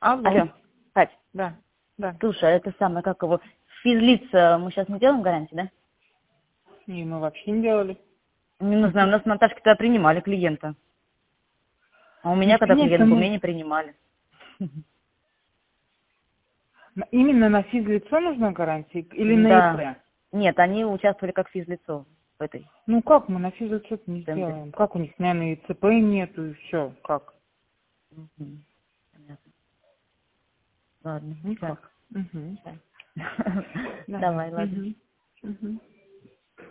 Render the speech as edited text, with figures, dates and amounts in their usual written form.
Алло. Алло, Кать, Да, да. слушай, а это самое, как его, физлица мы сейчас не делаем гарантии, да? И мы вообще не делали. Не знаю, у нас Наташка тогда принимали клиента. А у меня, Ну, когда клиента, клиент был, ну, меня не принимали. именно на физлицо нужна гарантия или на Да. ИП? Нет, они участвовали как физлицо в этой Ну как мы на физлицо не тендере. сделаем? Как у них, наверное, и ЦП нету, и все. Как? Мгм. Понятно. Ладно, все. Никак. Угу. Да. Давай, ладно. Угу. Угу.